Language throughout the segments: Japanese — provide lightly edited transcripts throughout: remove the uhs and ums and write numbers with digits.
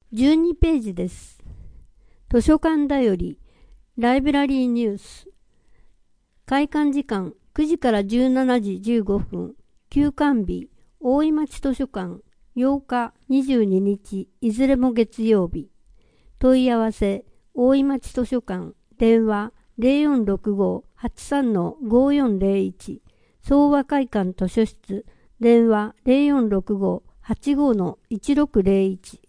12ページです。図書館だより、ライブラリーニュース。開館時間9時から17時15分。休館日、大井町図書館、8日、22日、いずれも月曜日。問い合わせ、大井町図書館、電話 0465-83-5401。総和会館図書室、電話 0465-85-1601。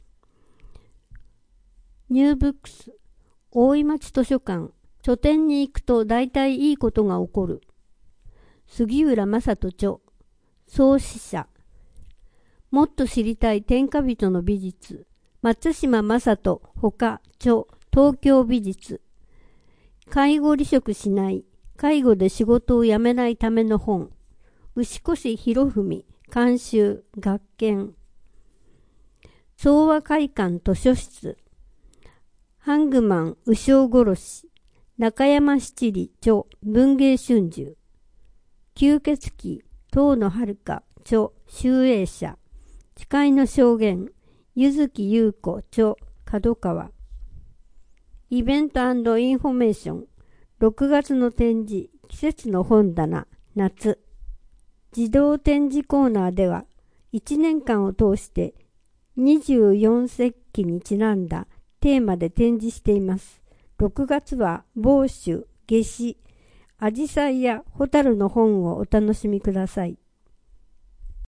ニューブックス、大井町図書館、書店に行くと大体いいことが起こる。杉浦正人著、創始者。もっと知りたい天下人の美術。松島正人ほか著、東京美術。介護離職しない。介護で仕事を辞めないための本。牛越博文監修学研。総和会館図書室。ハングマン鵜匠殺し。中山七里著文芸春秋。吸血鬼遠野遥著集英社。誓いの証言柚木優子著角川。イベント&インフォメーション。6月の展示季節の本棚夏。自動展示コーナーでは1年間を通して24節気にちなんだテーマで展示しています。6月は房州、夏至、アジサイやホタルの本をお楽しみください。